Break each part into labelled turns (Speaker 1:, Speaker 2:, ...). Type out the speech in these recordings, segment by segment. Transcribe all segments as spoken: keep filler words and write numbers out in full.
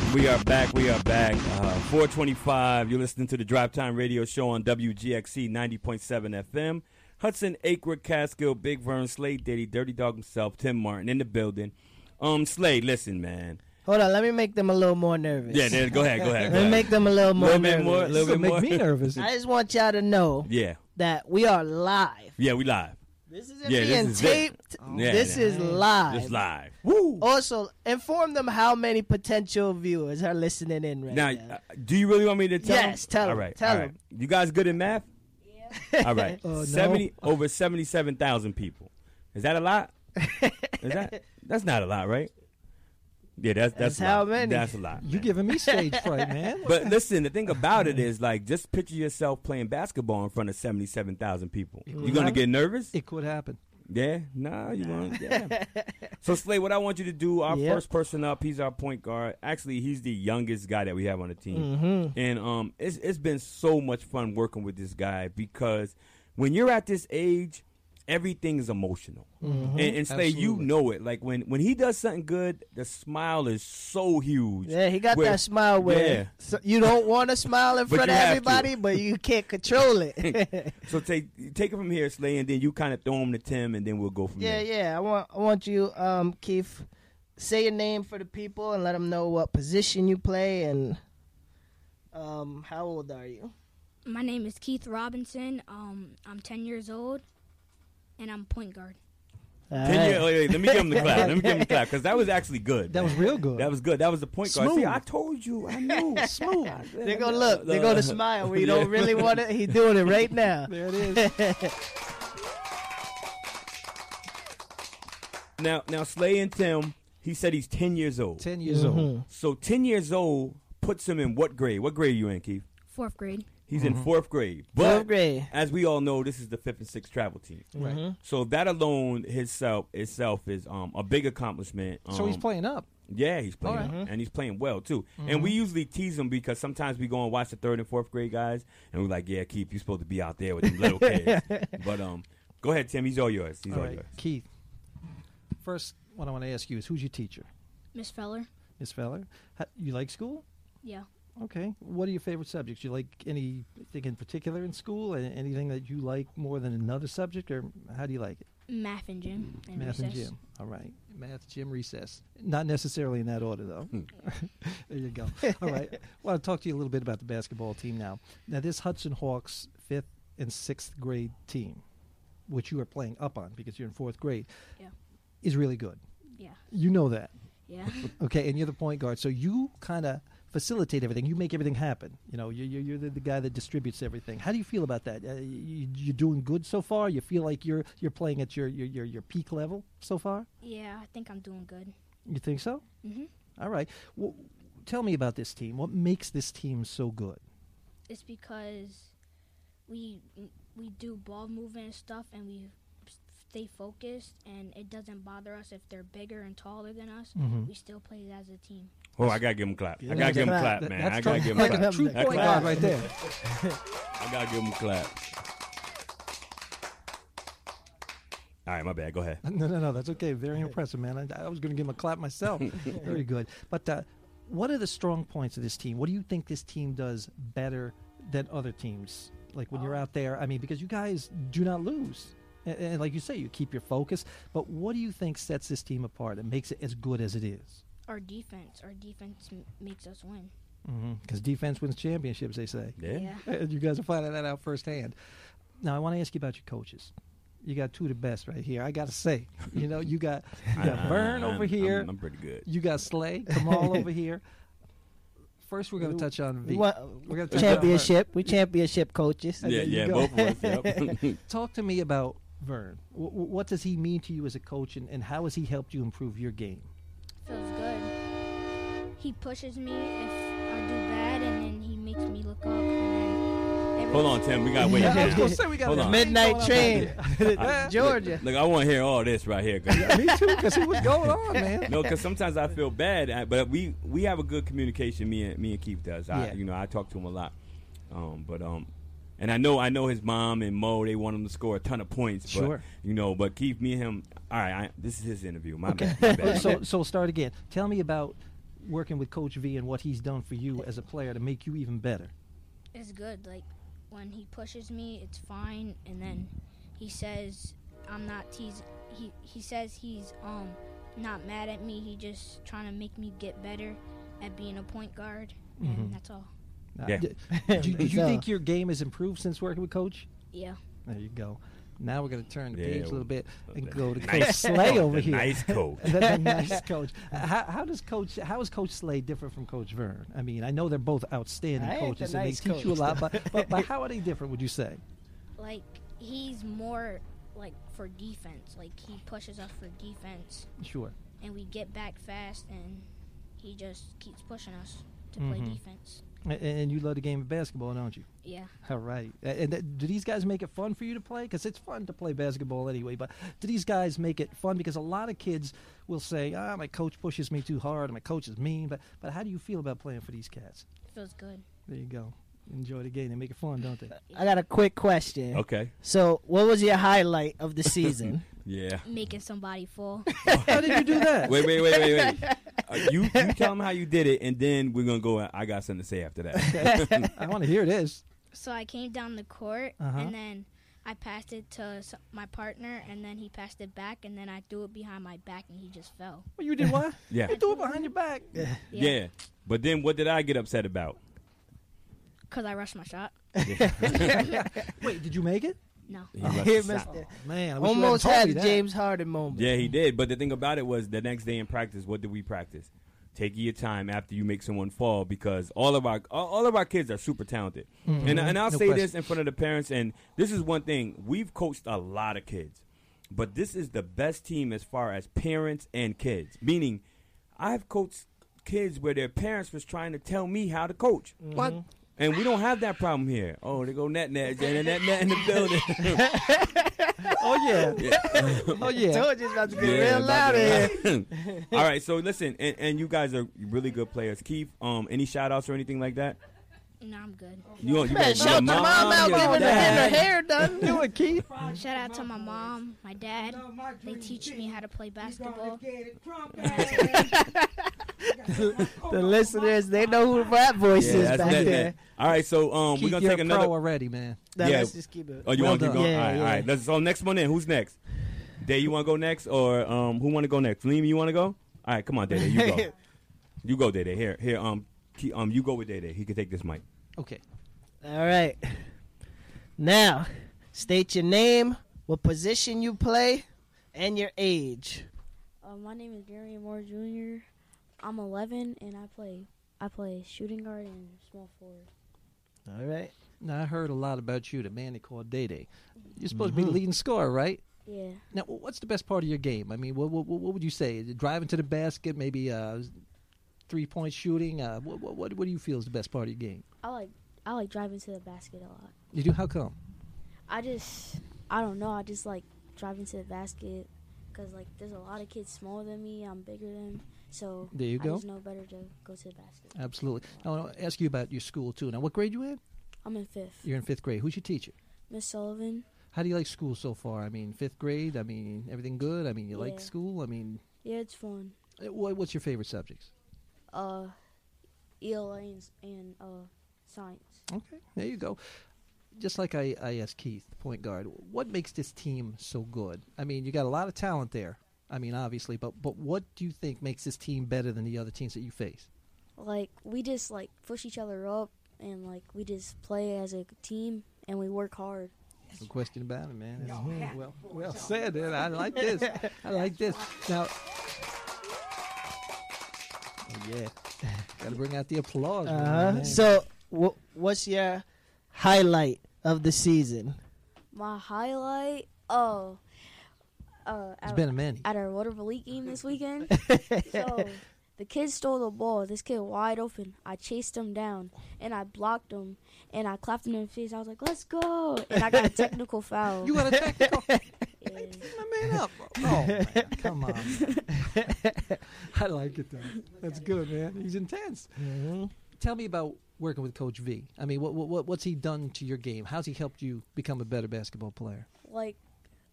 Speaker 1: We are back. We are back. Uh, four twenty-five. You're listening to the Drive Time Radio Show on W G X C ninety point seven F M. Hudson, Akewood, Catskill, Big Vern, Slade, Diddy, Dirty Dog himself, Tim Martin in the building. Um, Slade, listen, man.
Speaker 2: Hold on, let me make them a little more nervous.
Speaker 1: Yeah, there, go ahead, go ahead. Go
Speaker 2: let me
Speaker 1: ahead.
Speaker 2: make them a little more
Speaker 1: little
Speaker 2: nervous.
Speaker 1: bit more, a little bit
Speaker 3: make
Speaker 1: more.
Speaker 3: me nervous.
Speaker 2: I just want y'all to know
Speaker 1: Yeah,
Speaker 2: that we are live.
Speaker 1: yeah, we live.
Speaker 2: This isn't
Speaker 1: Yeah, this
Speaker 2: being
Speaker 1: is it.
Speaker 2: taped.
Speaker 1: Yeah,
Speaker 2: this
Speaker 1: yeah.
Speaker 2: is live.
Speaker 1: Just live. Woo.
Speaker 2: Also, inform them how many potential viewers are listening in right now.
Speaker 1: Now, uh, do you really want me to tell
Speaker 2: Yes,
Speaker 1: them?
Speaker 2: tell
Speaker 1: All
Speaker 2: them,
Speaker 1: right,
Speaker 2: tell
Speaker 1: all right. You guys good at math? Yeah. All right.
Speaker 3: Oh, no.
Speaker 1: Seventy over seventy-seven thousand people. Is that a lot? Is that? That's not a lot, right? Yeah, that's that's,
Speaker 2: That's
Speaker 1: a
Speaker 2: how
Speaker 1: lot.
Speaker 2: many?
Speaker 1: That's a lot.
Speaker 3: You
Speaker 1: man.
Speaker 3: giving me stage fright, man.
Speaker 1: But listen, the thing about it is, like, just picture yourself playing basketball in front of seventy-seven thousand people. You gonna get nervous?
Speaker 3: It could happen.
Speaker 1: Yeah, nah, you won't. Yeah. So, Slade, what I want you to do, our
Speaker 2: Yep.
Speaker 1: first person up, he's our point guard. Actually, he's the youngest guy that we have on the team,
Speaker 2: Mm-hmm.
Speaker 1: and um, it's it's been so much fun working with this guy because when you're at this age, everything is emotional.
Speaker 2: Mm-hmm.
Speaker 1: And, and Slade, you
Speaker 3: Absolutely.
Speaker 1: know it. Like when when he does something good, the smile is so huge.
Speaker 2: Yeah, he got
Speaker 1: Where-
Speaker 2: that smile where
Speaker 1: Yeah.
Speaker 2: so you don't want to smile in
Speaker 1: But
Speaker 2: front
Speaker 1: you
Speaker 2: of
Speaker 1: have to.
Speaker 2: everybody, but you can't control it.
Speaker 1: So take take it from here, Slade, and then you kind of throw him to Tim, and then we'll go from
Speaker 2: yeah,
Speaker 1: there.
Speaker 2: yeah. I want I want you, um, Keith, say your name for the people and let them know what position you play and um, how old are you?
Speaker 4: My name is Keith Robinson. Um, I'm ten years old, and I'm point guard.
Speaker 2: All
Speaker 1: Ten
Speaker 2: right.
Speaker 1: years, wait, wait, let me give him the clap. Let me give him the clap because that was actually good.
Speaker 3: That was
Speaker 1: man.
Speaker 3: real good.
Speaker 1: That was good. That was the point guard. See,
Speaker 3: Smooth.
Speaker 1: I told you. I knew.
Speaker 3: Smooth.
Speaker 2: They're gonna look. They're gonna smile where you don't really want it. He's doing it right now.
Speaker 3: There it is.
Speaker 1: Now, now, Slay and Tim. He said he's ten years old.
Speaker 3: Ten years old.
Speaker 2: Mhm.
Speaker 1: So ten years old puts him in what grade? What grade are you in, Keith?
Speaker 4: Fourth grade.
Speaker 1: He's in fourth grade. But
Speaker 2: Fourth grade.
Speaker 1: as we all know, this is the fifth and sixth travel team.
Speaker 3: Right.
Speaker 2: Mhm.
Speaker 1: So that alone itself itself is um, a big accomplishment. Um,
Speaker 3: So he's playing up.
Speaker 1: Yeah, he's playing,
Speaker 3: All
Speaker 1: up,
Speaker 2: right.
Speaker 1: and he's playing well too. And we usually tease him because sometimes we go and watch the third and fourth grade guys, and we're like, "Yeah, Keith, you're supposed to be out there with them little kids." But um, go ahead, Tim. He's all yours. He's
Speaker 3: All
Speaker 1: all,
Speaker 3: right,
Speaker 1: yours.
Speaker 3: Keith. First, what I want to ask you is, who's your teacher,
Speaker 4: Miss Feller.
Speaker 3: Miss Feller? How, you like school?
Speaker 4: Yeah.
Speaker 3: Okay. What are your favorite subjects? You like anything in particular in school? and Anything that you like more than another subject, or how do you like it?
Speaker 4: Math and gym. And
Speaker 3: Math and
Speaker 4: recess.
Speaker 3: gym. All right. Math, gym, recess. Not necessarily in that order, though. There you go. All right. I want to talk to you a little bit about the basketball team now. Now, this Hudson Hawks fifth and sixth grade team, which you are playing up on because you're in fourth grade,
Speaker 4: Yeah.
Speaker 3: is really good.
Speaker 4: Yeah.
Speaker 3: You know that.
Speaker 4: Yeah.
Speaker 3: Okay, and you're the point guard, so you kind of facilitate everything. You make everything happen. You know, you're, you're, you're the, the guy that distributes everything. How do you feel about that? Uh, you, you're doing good so far? You feel like you're you're playing at your, your, your, your peak level so far?
Speaker 4: Yeah, I think I'm doing good.
Speaker 3: You think so?
Speaker 4: hmm
Speaker 3: All right. Well, tell me about this team. What makes this team so good?
Speaker 4: It's because we we do ball movement and stuff, and we stay focused, and it doesn't bother us if they're bigger and taller than us.
Speaker 3: Mhm.
Speaker 4: We still play as a team.
Speaker 1: Oh, I gotta give him a clap.
Speaker 3: Yeah,
Speaker 1: I gotta give him a
Speaker 2: clap.
Speaker 1: clap, man.
Speaker 3: That's
Speaker 1: I gotta
Speaker 3: true-
Speaker 1: give him a
Speaker 3: like
Speaker 1: clap.
Speaker 3: a true
Speaker 1: That
Speaker 3: point
Speaker 1: clap.
Speaker 3: guard right there.
Speaker 1: I gotta give him a clap. All right, my bad. Go ahead.
Speaker 3: No, no, no. That's okay. Very impressive, man. I, I was going to give him a clap myself. Very good. But uh, what are the strong points of this team? What do you think this team does better than other teams? Like when you're out there, I mean, because you guys do not lose. And, and like you say, you keep your focus. But what do you think sets this team apart and makes it as good as it is?
Speaker 4: Our defense. Our defense m- makes us win.
Speaker 3: Because defense wins championships, they say.
Speaker 1: Yeah.
Speaker 3: And you guys are finding that out firsthand. Now, I want to ask you about your coaches. You got two of the best right here. I got to say, you know, you got you got
Speaker 1: I-
Speaker 3: Vern
Speaker 1: I-
Speaker 3: over
Speaker 1: I'm-
Speaker 3: here.
Speaker 1: I'm, I'm pretty good.
Speaker 3: You got Slay, Kamal over here. First, we're going to touch on
Speaker 2: We
Speaker 3: V.
Speaker 2: want
Speaker 3: We're gonna touch on
Speaker 2: championship. We championship coaches.
Speaker 1: Yeah,
Speaker 3: there you
Speaker 1: yeah,
Speaker 3: go.
Speaker 1: both of us. Yep.
Speaker 3: Vern. Talk to me about Vern. W- w- what does he mean to you as a coach, and, and how has he helped you improve your game?
Speaker 4: Feels good. He pushes me if I do bad, and then he makes me look up. And then every
Speaker 1: Hold on, Tim. We gotta wait.
Speaker 3: Yeah, I was
Speaker 1: man.
Speaker 3: gonna say we got
Speaker 1: Hold
Speaker 3: this
Speaker 1: on.
Speaker 3: thing
Speaker 2: Midnight
Speaker 3: going on
Speaker 2: train,
Speaker 3: back here.
Speaker 2: Georgia.
Speaker 1: Look, I want to hear all this right here. 'cause-
Speaker 3: Yeah, me too, because see what's going on, man.
Speaker 1: No, because sometimes I feel bad, uh, but we we have a good communication. Me and me and Keith does. I,
Speaker 3: Yeah.
Speaker 1: You know, I talk to him a lot. Um, but um, and I know I know his mom and Mo. They want him to score a ton of points. But,
Speaker 3: Sure.
Speaker 1: You know, but Keith, me and him. All right, I, this is his interview. My
Speaker 3: Okay.
Speaker 1: bad. My bad.
Speaker 3: so so start again. Tell me about working with Coach V and what he's done for you as a player to make you even better?
Speaker 4: It's good. Like when he pushes me, it's fine, and then he says I'm not teasing. He he says he's um not mad at me. He just trying to make me get better at being a point guard, and
Speaker 3: Mhm.
Speaker 4: that's all.
Speaker 3: Uh,
Speaker 1: Yeah.
Speaker 3: d- Did you, did you
Speaker 2: So-
Speaker 3: think your game has improved since working with Coach?
Speaker 4: Yeah.
Speaker 3: There you go. Now we're going to turn the
Speaker 1: Yeah,
Speaker 3: page a little bit and
Speaker 1: the
Speaker 3: go to
Speaker 1: nice-
Speaker 3: Coach Slay over
Speaker 1: the
Speaker 3: here.
Speaker 1: nice coach.
Speaker 3: the, the nice coach. Uh, How, how does Coach? How is Coach Slay different from Coach Vern? I mean, I know they're both outstanding
Speaker 2: I ain't the
Speaker 3: coaches and
Speaker 2: nice
Speaker 3: they teach you a
Speaker 2: coach,
Speaker 3: lot, but, but but how are they different? Would you say?
Speaker 4: Like he's more like for defense. Like he pushes us for defense,
Speaker 3: Sure.
Speaker 4: and we get back fast, and he just keeps pushing us to play
Speaker 3: Mhm.
Speaker 4: defense.
Speaker 3: A- And you love the game of basketball, don't you?
Speaker 4: Yeah.
Speaker 3: All right. A- And th- do these guys make it fun for you to play? Because it's fun to play basketball anyway. But do these guys make it fun? Because a lot of kids will say, "Ah, my coach pushes me too hard. My coach is mean." But but how do you feel about playing for these cats?
Speaker 4: It feels good.
Speaker 3: There you go. Enjoy the game. They make it fun, don't they?
Speaker 2: I got a quick question.
Speaker 1: Okay.
Speaker 2: So, what was your highlight of the season?
Speaker 1: Yeah.
Speaker 4: Making somebody fall.
Speaker 3: How did you do that?
Speaker 1: Wait, wait, wait, wait, wait. Uh, you you tell them how you did it, and then we're gonna go. I got something to say after that.
Speaker 3: I want to hear this.
Speaker 4: So I came down the court,
Speaker 3: Uh-huh.
Speaker 4: and then I passed it to s- my partner, and then he passed it back, and then I threw it behind my back, and he just fell.
Speaker 3: Well, you did what?
Speaker 1: Yeah.
Speaker 3: You threw it behind your back.
Speaker 4: Yeah.
Speaker 1: Yeah. But then what did I get upset about?
Speaker 4: Because I rushed my shot.
Speaker 3: Wait, did you make it?
Speaker 4: No.
Speaker 1: He
Speaker 2: He
Speaker 1: rushed the
Speaker 2: missed
Speaker 1: shot.
Speaker 2: it.
Speaker 3: Man, I wish
Speaker 2: Almost
Speaker 3: you hadn't
Speaker 2: had
Speaker 3: told
Speaker 2: the
Speaker 3: me that.
Speaker 2: James Harden moment.
Speaker 1: Yeah, he did. But the thing about it was the next day in practice, what did we practice? Taking your time after you make someone fall, because all of our all all of our kids are super talented.
Speaker 3: Mhm.
Speaker 1: And and I'll
Speaker 3: No
Speaker 1: say
Speaker 3: question.
Speaker 1: this in front of the parents, and this is one thing, we've coached a lot of kids, but this is the best team as far as parents and kids. Meaning, I've coached kids where their parents was trying to tell me how to coach.
Speaker 3: What?
Speaker 1: And we don't have that problem here. Oh, they go net net, net net net in the building.
Speaker 3: Oh yeah.
Speaker 1: Yeah.
Speaker 3: Oh yeah.
Speaker 2: Told you it's about to get
Speaker 1: Yeah,
Speaker 2: real
Speaker 1: about
Speaker 2: loud
Speaker 1: to-
Speaker 2: here.
Speaker 1: All right, so listen, and, and you guys are really good players. Keith, um, any shout outs or anything like that?
Speaker 4: No, I'm good.
Speaker 1: You, you
Speaker 2: Man,
Speaker 1: your
Speaker 2: shout the mom out
Speaker 1: your
Speaker 2: giving her
Speaker 1: dad.
Speaker 2: her hair done.
Speaker 3: Do it, Keith.
Speaker 4: Shout out to my mom, my dad. They teach me how to play basketball.
Speaker 2: The listeners, they know who Rap Voice
Speaker 1: Yeah,
Speaker 2: is
Speaker 1: that's
Speaker 2: back
Speaker 1: net
Speaker 2: there.
Speaker 1: net. All right, so um,
Speaker 3: Keith,
Speaker 1: we're gonna
Speaker 3: you're
Speaker 1: take
Speaker 3: a
Speaker 1: another.
Speaker 3: pro already, man.
Speaker 2: Now,
Speaker 1: Yeah.
Speaker 2: let's just keep it.
Speaker 1: Oh, you
Speaker 3: Well
Speaker 1: want to keep
Speaker 3: done.
Speaker 1: going?
Speaker 2: Yeah,
Speaker 1: all right,
Speaker 2: yeah.
Speaker 1: all right. Let's, so next one in. Who's next? Day, you want to go next, or um, who want to go next? Liam, you want to go? All right, come on, Day. You go. You go, Day. Here, here. Um, Ke- um, you go with Day. He can take this mic.
Speaker 3: Okay.
Speaker 2: All right. Now, state your name, what position you play, and your age.
Speaker 5: Uh, my name is Darian Moore Junior I'm eleven and I play I play shooting guard and small forward.
Speaker 2: All right.
Speaker 3: Now I heard a lot about you, the man they call Day Day. You're supposed to be the
Speaker 2: Mhm.
Speaker 3: leading scorer, right?
Speaker 5: Yeah.
Speaker 3: Now, wh- what's the best part of your game? I mean, what what, what would you say? Driving to the basket, maybe uh, three point shooting. Uh, what, what what what do you feel is the best part of your game?
Speaker 5: I like I like driving to the basket a lot.
Speaker 3: You do? How come?
Speaker 5: I just I don't know. I just like driving to the basket because like there's a lot of kids smaller than me. I'm bigger than them, so
Speaker 3: There you
Speaker 5: I
Speaker 3: go.
Speaker 5: just know better to go to the basket.
Speaker 3: Absolutely. I want to ask you about your school too. Now, what grade you in?
Speaker 5: I'm in fifth.
Speaker 3: You're in fifth grade. Who's your teacher?
Speaker 5: Miss Sullivan.
Speaker 3: How do you like school so far? I mean, fifth grade. I mean, everything good. I mean, you like
Speaker 5: Yeah.
Speaker 3: school. I mean,
Speaker 5: Yeah, it's fun.
Speaker 3: uh, what, what's your favorite subjects?
Speaker 5: Uh, E L A and, s- and uh science.
Speaker 3: Okay, there you go. Just like I, I asked Keith, the point guard, what makes this team so good? I mean, you got a lot of talent there. I mean, obviously, but but what do you think makes this team better than the other teams that you face?
Speaker 5: Like we just like push each other up and like we just play as a team and we work hard.
Speaker 3: No question about it, man. That's well, well said. Man. I like this. I like this. Now, oh, yeah, got to bring out the applause. man.
Speaker 2: Uh-huh.
Speaker 3: Man.
Speaker 2: So, wh- what's your highlight of the season?
Speaker 5: My highlight, oh, uh,
Speaker 3: it's
Speaker 5: at,
Speaker 3: been a many.
Speaker 5: at our Waterville League game this weekend. So the kid stole the ball. This kid wide open. I chased him down and I blocked him and I clapped him in the face. I was like, "Let's go!" And I got a technical foul.
Speaker 3: You got a technical.
Speaker 5: Yeah.
Speaker 3: My man up. Oh, man, come on. I like it, though. That's good, man. He's intense.
Speaker 2: Mm-hmm.
Speaker 3: Tell me about working with Coach V. I mean, what, what what's he done to your game? How's he helped you become a better basketball player?
Speaker 5: Like,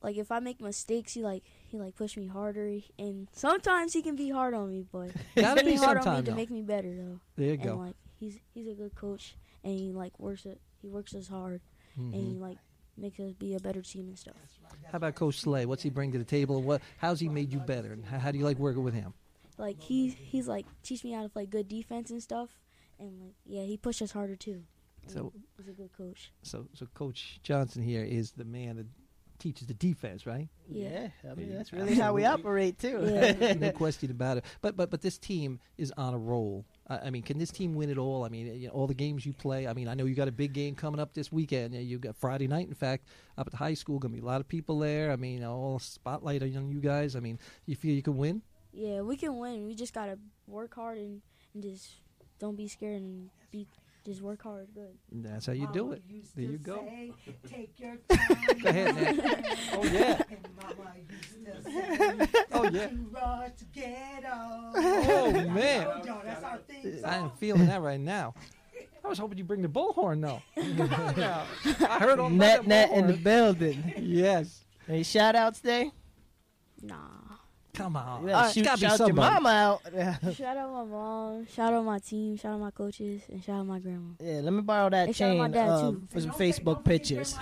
Speaker 5: like if I make mistakes, he like he like push me harder, and sometimes he can be hard on me, but
Speaker 3: Gotta
Speaker 5: he
Speaker 3: be
Speaker 5: hard on
Speaker 3: sometime,
Speaker 5: me to
Speaker 3: though.
Speaker 5: make me better though.
Speaker 3: There you
Speaker 5: And
Speaker 3: go.
Speaker 5: like he's he's a good coach, and he like works it. He works us hard, and he
Speaker 3: Mhm.
Speaker 5: like makes us be a better team and stuff.
Speaker 3: How about Coach Slay? What's he bring to the table? What? How's he made you better? And how, how do you like working with him?
Speaker 5: Like he he's like teach me how to play good defense and stuff, and like yeah, he pushed us harder too.
Speaker 3: So,
Speaker 5: He's a good coach.
Speaker 3: so, so Coach Johnson here is the man that teaches the defense, right?
Speaker 2: Yeah, I mean
Speaker 3: Yeah,
Speaker 2: that's really how we
Speaker 3: absolutely.
Speaker 2: operate too.
Speaker 5: Yeah.
Speaker 3: No question about it. But but but this team is on a roll. I, I mean, can this team win it all? I mean, you know, all the games you play. I mean, I know you got a big game coming up this weekend. You you got Friday night, in fact, up at the high school. Going to be a lot of people there. I mean, all spotlight on you guys. I mean, you feel you can win?
Speaker 5: Yeah, we can win. We just gotta work hard and, and just don't be scared and be just work hard. Good.
Speaker 3: That's how you do it.
Speaker 6: Used
Speaker 3: There
Speaker 6: to
Speaker 3: you go.
Speaker 6: say, take your time.
Speaker 3: Go ahead, man. Oh, yeah.
Speaker 6: And Mama used to say,
Speaker 3: Oh, yeah.
Speaker 6: "You rush to get on."
Speaker 3: Oh, man.
Speaker 6: Yo, that's our theme
Speaker 3: I am
Speaker 6: song.
Speaker 3: feeling that right now. I was hoping you'd bring the bullhorn, though. No. I heard all about
Speaker 2: Net
Speaker 3: that
Speaker 2: net in the
Speaker 3: bullhorn.
Speaker 2: building.
Speaker 3: Yes.
Speaker 2: Any shout outs there?
Speaker 5: Nah.
Speaker 3: Come on.
Speaker 2: You
Speaker 3: It's
Speaker 2: better shoot,
Speaker 3: gotta be
Speaker 2: shout your
Speaker 3: somebody.
Speaker 2: mama out.
Speaker 5: Shout out my mom. Shout out my team. Shout out my coaches, and shout out my grandma.
Speaker 2: Yeah, let me borrow that
Speaker 5: And shout out my
Speaker 2: chain
Speaker 5: dad,
Speaker 2: uh,
Speaker 5: too.
Speaker 2: for some
Speaker 6: Don't forget-
Speaker 2: Facebook
Speaker 6: don't forget
Speaker 2: pictures.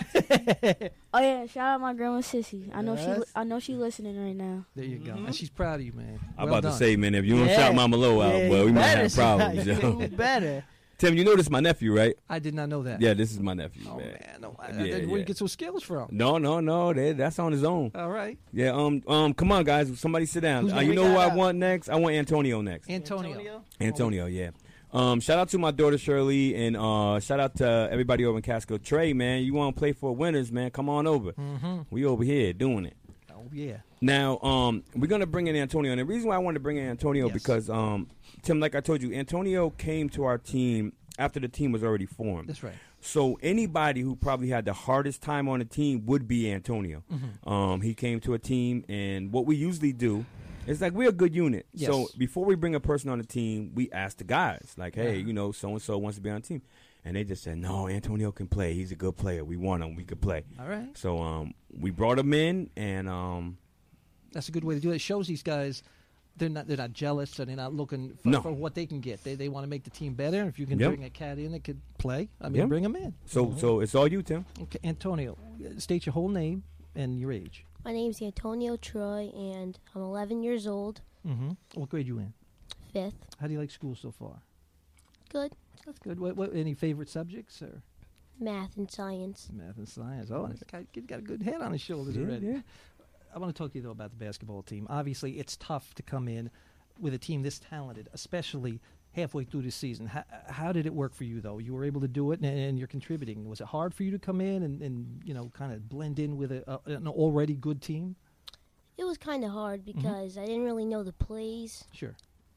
Speaker 5: Oh yeah, shout out my grandma Sissy. I know she.
Speaker 2: Yes.
Speaker 5: Li- I know she listening right now.
Speaker 3: There you go.
Speaker 2: Mhm.
Speaker 3: And she's proud of you, man.
Speaker 1: I'm
Speaker 3: Well
Speaker 1: about to
Speaker 3: done.
Speaker 1: say, man, if you don't
Speaker 2: Yeah.
Speaker 1: shout Mama Low out,
Speaker 2: Yeah,
Speaker 1: well,
Speaker 2: you
Speaker 1: we might
Speaker 2: better
Speaker 1: have problems.
Speaker 2: shout-
Speaker 1: Yo.
Speaker 2: You better.
Speaker 1: Tim, you know this is my nephew, right?
Speaker 3: I did not know that.
Speaker 1: Yeah, this is my nephew,
Speaker 3: Oh,
Speaker 1: man.
Speaker 3: man. No, I,
Speaker 1: Yeah,
Speaker 3: I, where
Speaker 1: yeah.
Speaker 3: you get those skills from?
Speaker 1: No, no, no. That, that's on his own.
Speaker 3: All right.
Speaker 1: Yeah, um, um, come on, guys. Somebody sit down.
Speaker 3: Who's
Speaker 1: Uh,
Speaker 3: gonna
Speaker 1: you
Speaker 2: we
Speaker 1: know who
Speaker 2: got
Speaker 1: I
Speaker 2: up?
Speaker 1: want next? I want Antonio next.
Speaker 3: Antonio.
Speaker 1: Antonio, yeah. Um, shout out to my daughter Shirley, and uh, shout out to everybody over in Casco. Trey, man, you want to play for winners, man? Come on over.
Speaker 3: Mm-hmm.
Speaker 1: We over here doing it.
Speaker 3: Oh, yeah.
Speaker 1: Now, um, we're gonna bring in Antonio, and the reason why I wanted to bring in Antonio
Speaker 3: Yes.
Speaker 1: because, um, Tim, like I told you, Antonio came to our team after the team was already formed.
Speaker 3: That's right.
Speaker 1: So anybody who probably had the hardest time on the team would be Antonio.
Speaker 3: Mm-hmm.
Speaker 1: Um, he came to a team, and what we usually do is like we're a good unit.
Speaker 3: Yes.
Speaker 1: So before we bring a person on the team, we ask the guys, like, hey,
Speaker 3: Uh-huh.
Speaker 1: you know, so and so wants to be on the team, and they just said, no, Antonio can play. He's a good player. We want him. We could play.
Speaker 3: All right.
Speaker 1: So um, we brought him in, and um,
Speaker 3: That's a good way to do it. It shows these guys they're not they're not jealous and they're not looking for,
Speaker 1: No.
Speaker 3: for what they can get. They they want to make the team better. And if you can
Speaker 1: Yep.
Speaker 3: bring a cat in that could play, I mean,
Speaker 1: Yep.
Speaker 3: bring him in.
Speaker 1: so so it's all you, Tim.
Speaker 3: Okay, Antonio, uh, state your whole name and your age.
Speaker 7: My name's Antonio Troy, and I'm eleven years old,
Speaker 3: Mm-hmm. What grade you in?
Speaker 7: fifth.
Speaker 3: How do you like school so far?
Speaker 7: Good.
Speaker 3: That's good. What, what any favorite subjects or
Speaker 7: Math and science.
Speaker 3: math and science? Oh, this guy kid got a good head on his shoulders
Speaker 1: Yeah,
Speaker 3: already.
Speaker 1: yeah.
Speaker 3: I want to talk to you though about the basketball team. Obviously, it's tough to come in with a team this talented, especially halfway through the season. How, how did it work for you though? You were able to do it, and, and you're contributing. Was it hard for you to come in and, and you know kind of blend in with a, a, an already good team?
Speaker 7: It was kind of hard because I didn't really know the plays,
Speaker 3: Sure.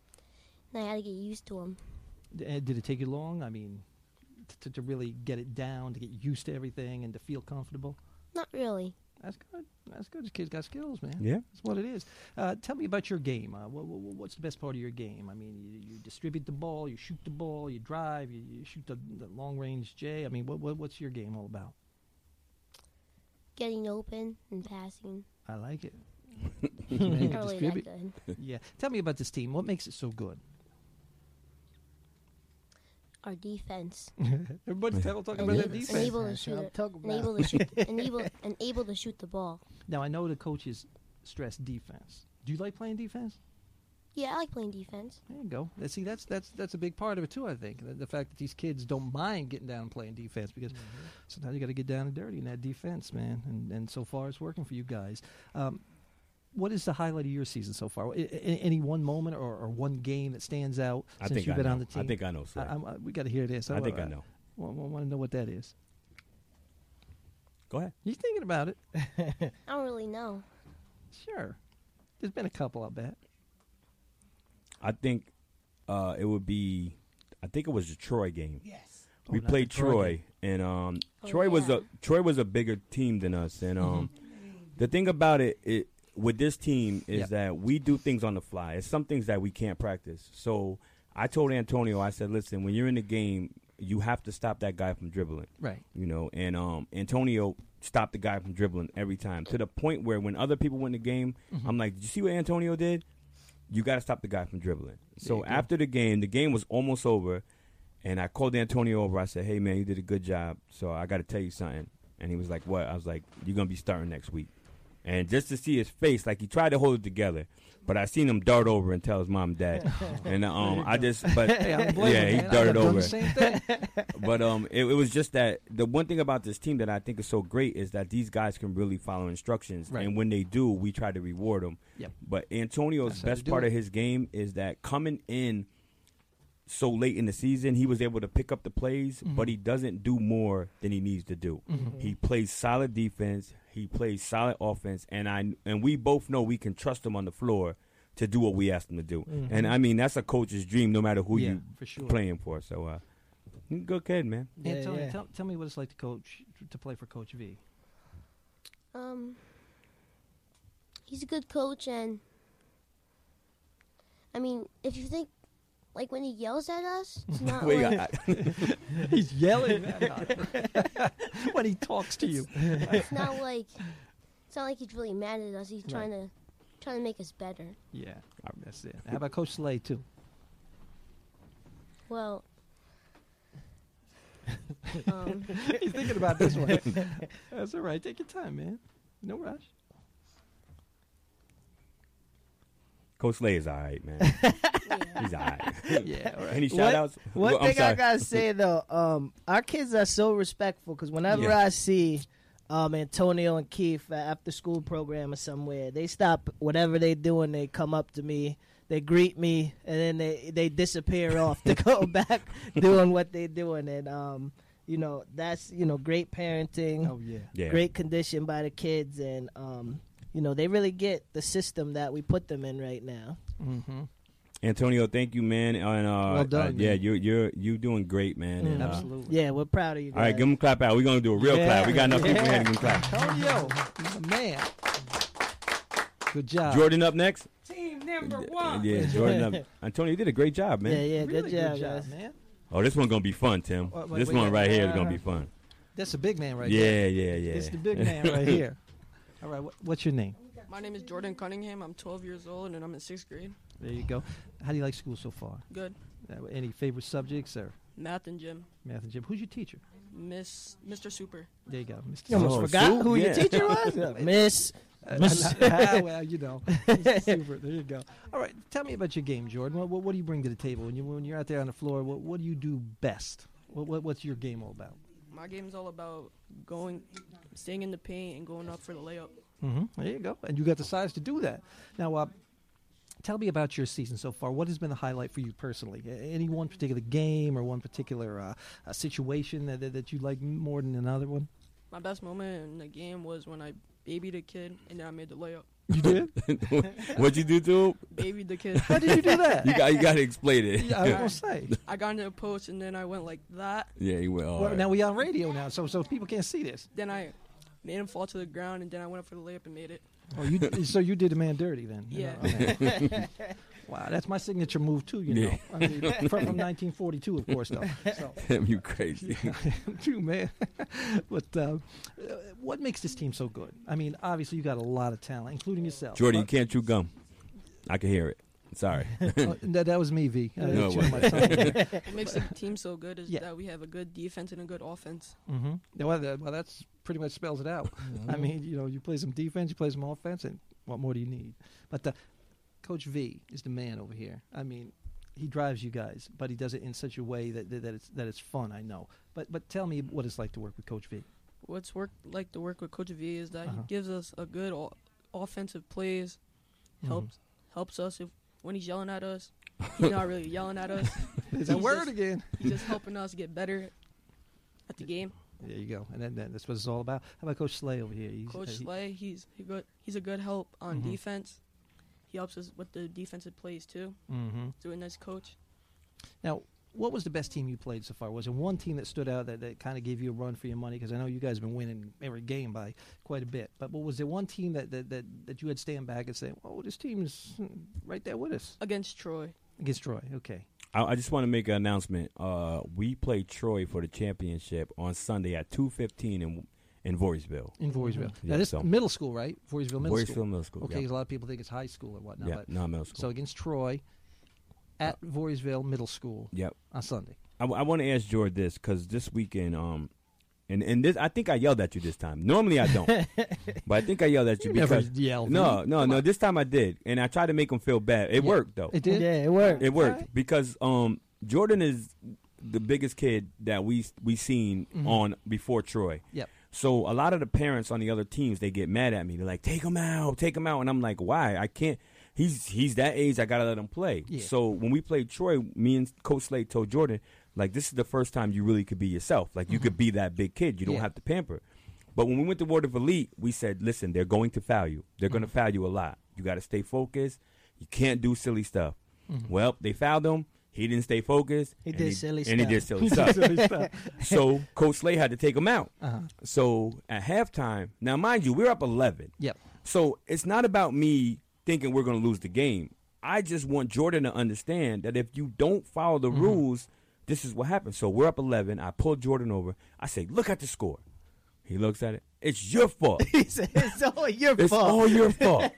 Speaker 7: and I had to get used to them.
Speaker 3: D- uh, Did it take you long? I mean, to, to really get it down, to get used to everything, and to feel comfortable.
Speaker 7: Not really.
Speaker 3: That's good. That's good. This kid's got skills, man.
Speaker 1: Yeah.
Speaker 3: That's what it is. Uh, tell me about your game. Uh, what, what, what's the best part of your game? I mean, you, you distribute the ball, you shoot the ball, you drive, you, you shoot the, the long range J. I mean, what, what what's your game all about?
Speaker 7: Getting open and passing.
Speaker 3: I like it.
Speaker 7: Not
Speaker 3: Man,
Speaker 7: really that
Speaker 3: distribute.
Speaker 7: good.
Speaker 3: Yeah. Tell me about this team. What makes it so good?
Speaker 7: Our defense.
Speaker 3: Everybody's talking about
Speaker 7: And
Speaker 3: that
Speaker 7: able,
Speaker 3: defense.
Speaker 7: and able to
Speaker 2: That's
Speaker 7: shoot
Speaker 2: what I'm
Speaker 7: it.
Speaker 2: talking
Speaker 7: And
Speaker 2: about.
Speaker 7: able to shoot. and able and able to shoot the ball.
Speaker 3: Now I know the coaches stress defense. Do you like playing defense?
Speaker 7: Yeah, I like playing defense.
Speaker 3: There you go. Uh, See, that's that's that's a big part of it too. I think the, the fact that these kids don't mind getting down and playing defense because sometimes you got to get down and dirty in that defense, man. And and so far it's working for you guys. Um, what is the highlight of your season so far? I, I- any one moment or, or one game that stands out
Speaker 1: I
Speaker 3: since
Speaker 1: think
Speaker 3: you've
Speaker 1: I
Speaker 3: been
Speaker 1: know.
Speaker 3: on the team?
Speaker 1: I think I know.
Speaker 3: I,
Speaker 1: Slay.
Speaker 3: I'm- I- we got to hear this.
Speaker 1: I think I know.
Speaker 3: want to know what that is.
Speaker 1: Go ahead.
Speaker 3: You thinking about it?
Speaker 7: I don't really know.
Speaker 3: Sure. There's been a couple, I bet.
Speaker 1: I think uh, it would be. I think it was the Troy game.
Speaker 6: Yes.
Speaker 1: We
Speaker 3: Oh, not
Speaker 1: played
Speaker 3: the Troy
Speaker 1: Troy, and um,
Speaker 7: Oh,
Speaker 1: Troy was
Speaker 7: yeah.
Speaker 1: a Troy was a bigger team than us. And um,
Speaker 3: Mm-hmm.
Speaker 1: the thing about it, it with this team is
Speaker 3: Yep.
Speaker 1: that we do things on the fly. It's some things that we can't practice. So I told Antonio, I said, listen, when you're in the game, you have to stop that guy from dribbling.
Speaker 3: Right.
Speaker 1: You know, and um, Antonio stopped the guy from dribbling every time to the point where when other people win the game,
Speaker 3: Mm-hmm.
Speaker 1: I'm like, did you see what Antonio did? You got to stop the guy from dribbling. So
Speaker 3: you go.
Speaker 1: after the game, the game was almost over, and I called Antonio over. I said, hey, man, you did a good job. So I got to tell you something. And he was like, what? I was like, you're going to be starting next week. And just to see his face, like he tried to hold it together, but I seen him dart over and tell his mom and dad. and um, I just, but
Speaker 3: Hey, I don't blame
Speaker 1: yeah,
Speaker 3: him,
Speaker 1: he
Speaker 3: man.
Speaker 1: darted
Speaker 3: I've done
Speaker 1: over.
Speaker 3: the same thing.
Speaker 1: But um, it, it was just that the one thing about this team that I think is so great is that these guys can really follow instructions,
Speaker 3: Right.
Speaker 1: and when they do, we try to reward them.
Speaker 3: Yep.
Speaker 1: But Antonio's
Speaker 3: That's how
Speaker 1: best
Speaker 3: you do
Speaker 1: part
Speaker 3: it.
Speaker 1: of his game is that coming in so late in the season, he was able to pick up the plays,
Speaker 3: Mm-hmm.
Speaker 1: but he doesn't do more than he needs to do. He plays solid defense, he plays solid offense, and I and we both know we can trust him on the floor to do what we asked him to do. And I mean, that's a coach's dream, no matter who
Speaker 3: Yeah,
Speaker 1: you
Speaker 3: for sure.
Speaker 1: playing for. So, uh, he's a good kid, man.
Speaker 2: Yeah,
Speaker 3: Antonio,
Speaker 2: yeah.
Speaker 3: Tell, tell me what it's like to coach to play for Coach V.
Speaker 7: Um, he's a good coach, and I mean, if you think, like when he yells at us, it's not
Speaker 1: Wait,
Speaker 7: like
Speaker 1: I-
Speaker 3: He's yelling when he talks to you.
Speaker 7: it's not like it's not like he's really mad at us. He's
Speaker 3: Right.
Speaker 7: trying to trying to make us better.
Speaker 3: Yeah, that's it. How about Coach Slay too?
Speaker 7: Well, um,
Speaker 3: He's thinking about this one. That's all right. Take your time, man. No rush.
Speaker 1: Coach Slay is all right, man.
Speaker 7: yeah.
Speaker 1: He's all right.
Speaker 3: Yeah, all right.
Speaker 1: Any
Speaker 2: What-
Speaker 1: shout outs?
Speaker 2: One
Speaker 1: I'm
Speaker 2: thing I
Speaker 1: sorry.
Speaker 2: gotta say though, um, our kids are so respectful because whenever
Speaker 1: Yeah.
Speaker 2: I see um, Antonio and Keith at after school program or somewhere, they stop whatever they doing. They come up to me, they greet me, and then they they disappear off to go back doing what they doing. And um, you know that's you know great parenting,
Speaker 3: Oh yeah.
Speaker 1: Yeah.
Speaker 2: great condition by the kids, and um, you know they really get the system that we put them in right now.
Speaker 3: Mm-hmm.
Speaker 1: Antonio, thank you, man. And uh,
Speaker 3: Well done,
Speaker 1: uh, yeah,
Speaker 3: man.
Speaker 1: you're you're you doing great, man. And, uh,
Speaker 3: Absolutely.
Speaker 2: Yeah, we're proud of you guys.
Speaker 1: all right, give him a clap out. We're gonna do a real
Speaker 2: Yeah.
Speaker 1: clap. We got enough people
Speaker 2: Yeah.
Speaker 1: here to give him a clap.
Speaker 3: Antonio, he's a man. Good job.
Speaker 1: Jordan up next.
Speaker 6: Team number
Speaker 1: Uh,
Speaker 6: one.
Speaker 1: Yeah, Jordan up. Antonio, you did a great job, man.
Speaker 2: Yeah, yeah,
Speaker 3: Really
Speaker 2: good job, guys.
Speaker 3: man.
Speaker 1: Oh, this one's gonna be fun, Tim.
Speaker 3: Wait, wait,
Speaker 1: this
Speaker 3: wait,
Speaker 1: one
Speaker 3: wait.
Speaker 1: right here is gonna be fun.
Speaker 3: That's a big man right
Speaker 1: yeah,
Speaker 3: there.
Speaker 1: yeah, yeah.
Speaker 3: It's the big man right here. All right, wh- what's your name?
Speaker 8: My name is Jordan Cunningham. I'm twelve years old and I'm in sixth grade.
Speaker 3: There you go. How do you like school so far?
Speaker 8: Good.
Speaker 3: Uh, any favorite subjects or
Speaker 8: Math and gym.
Speaker 3: math and gym? Who's your teacher?
Speaker 8: Miss Mister Super.
Speaker 3: There you go, Mister
Speaker 2: You almost
Speaker 1: Oh,
Speaker 2: forgot
Speaker 1: Sue?
Speaker 2: who your
Speaker 1: Yeah.
Speaker 2: teacher was? Yeah, Miss.
Speaker 3: Uh,
Speaker 2: Miss-
Speaker 3: ah, well, you know. Super. There you go. All right, tell me about your game, Jordan. What, what, what do you bring to the table when you when you're out there on the floor? What, what do you do best? What, what, what's your game all about?
Speaker 8: My game's all about going, staying in the paint and going up for the layup.
Speaker 3: Mm-hmm. There you go. And you got the size to do that. Now, uh, tell me about your season so far. What has been the highlight for you personally? A- Any one particular game or one particular uh, uh, situation that, that, that you like more than another one?
Speaker 8: My best moment in the game was when I babied a kid and then I made the layup.
Speaker 3: You did?
Speaker 1: What'd you do to him?
Speaker 8: Babied the kid.
Speaker 3: How did you do that?
Speaker 1: You got you got to explain it.
Speaker 3: Yeah, I was going to say.
Speaker 8: I got into a post and then I went like that.
Speaker 1: Yeah, he went. all
Speaker 3: Well,
Speaker 1: right.
Speaker 3: now we on radio now, so so people can't see this.
Speaker 8: Then I made him fall to the ground and then I went up for the layup and made it.
Speaker 3: Oh, you so you did a man dirty then?
Speaker 8: Yeah.
Speaker 3: Okay. Wow, that's my signature move too. You know,
Speaker 1: Yeah.
Speaker 3: I mean, from, from nineteen forty-two, of course, though. So,
Speaker 1: Tim, you crazy.
Speaker 3: too, man. But uh, uh, what makes this team so good? I mean, obviously you got a lot of talent, including yourself.
Speaker 1: Jordan, you
Speaker 3: But-
Speaker 1: can't chew gum. I can hear it. Sorry.
Speaker 3: Oh, that, that was me, V. I
Speaker 1: No,
Speaker 3: was
Speaker 1: it
Speaker 3: chewing my
Speaker 1: wasn't.
Speaker 3: tongue.
Speaker 8: What makes the team so good is
Speaker 3: Yeah.
Speaker 8: that we have a good defense and a good offense.
Speaker 3: Mm-hmm. Well, that, well, that's pretty much spells it out. I mean, you know, you play some defense, you play some offense, and what more do you need? But uh, Coach V is the man over here. I mean, he drives you guys, but he does it in such a way that that, that it's that it's fun. I know. But but tell me what it's like to work with Coach V.
Speaker 8: What's work like to work with Coach V is that
Speaker 3: Uh-huh.
Speaker 8: he gives us a good o- offensive plays,
Speaker 3: Mhm.
Speaker 8: helps helps us if when he's yelling at us. He's not really yelling at us.
Speaker 3: There's that
Speaker 8: He's
Speaker 3: word
Speaker 8: just-
Speaker 3: again.
Speaker 8: He's just helping us get better at the game.
Speaker 3: There you go. And then, then that's what it's all about. How about Coach Slay over here? He's,
Speaker 8: Coach
Speaker 3: uh, he-
Speaker 8: Slay, he's he good. He's a good help on
Speaker 3: Mhm.
Speaker 8: defense. He helps us with the defensive plays too.
Speaker 3: Mhm.
Speaker 8: He's a nice coach.
Speaker 3: Now, what was the best team you played so far? Was there one team that stood out that, that kind of gave you a run for your money? Because I know you guys have been winning every game by quite a bit. But, but was there one team that, that, that, that you had stand back and say, oh, this team is hmm, right there with us?
Speaker 8: Against Troy.
Speaker 3: Against Troy, okay.
Speaker 1: I, I just want to make an announcement. Uh, we play Troy for the championship on Sunday at two fifteen in in Voorheesville.
Speaker 3: In Voorheesville.
Speaker 1: Yeah,
Speaker 3: Now, this
Speaker 1: so-
Speaker 3: middle school, right? Voorheesville Middle
Speaker 1: Voorheesville
Speaker 3: School.
Speaker 1: Middle School.
Speaker 3: Okay,
Speaker 1: yeah.
Speaker 3: 'cause a lot of people think it's high school or whatnot.
Speaker 1: Yeah,
Speaker 3: But,
Speaker 1: not middle school.
Speaker 3: so against Troy at Voorheesville Middle School
Speaker 1: Yep.
Speaker 3: on Sunday.
Speaker 1: I, want to ask George this because this weekend, um, and and this I think I yelled at you this time. Normally I don't, but I think I yelled at you
Speaker 3: You never
Speaker 1: because
Speaker 3: yell.
Speaker 1: no,
Speaker 3: Vee.
Speaker 1: no,
Speaker 3: Come
Speaker 1: no.
Speaker 3: on.
Speaker 1: This time I did, and I tried to make him feel bad. It
Speaker 3: Yeah.
Speaker 1: worked though.
Speaker 3: It did?
Speaker 2: Yeah, it worked.
Speaker 1: It worked
Speaker 3: Alright.
Speaker 1: because um, Jordan is the biggest kid that we we seen
Speaker 3: Mhm.
Speaker 1: on before Troy.
Speaker 3: Yep.
Speaker 1: So a lot of the parents on the other teams they get mad at me. They're like, "Take him out, take him out," and I'm like, "Why? I can't." He's he's that age. I gotta let him play.
Speaker 3: Yeah.
Speaker 1: So when we played Troy, me and Coach Slade told Jordan, like, this is the first time you really could be yourself. Like you could be that big kid. You don't
Speaker 3: Yeah.
Speaker 1: have to pamper. But when we went to Ward of Elite, we said, listen, they're going to foul you. They're going to foul you a lot. You got to stay focused. You can't do silly stuff.
Speaker 3: Mhm.
Speaker 1: Well, they fouled him. He didn't stay focused.
Speaker 2: He
Speaker 1: and
Speaker 2: did silly
Speaker 1: And he
Speaker 2: stuff.
Speaker 1: did silly stuff.
Speaker 3: Silly stuff.
Speaker 1: So Coach Slade had to take him out.
Speaker 3: Uh-huh.
Speaker 1: So at halftime, now mind you, we're up eleven.
Speaker 3: Yep.
Speaker 1: So it's not about me thinking we're going to lose the game. I just want Jordan to understand that if you don't follow the
Speaker 3: Mhm.
Speaker 1: rules, this is what happens. So we're up eleven. I pull Jordan over. I say, look at the score. He looks at it. It's your fault.
Speaker 2: He said, it's all your
Speaker 1: It's
Speaker 2: fault.
Speaker 1: all your fault.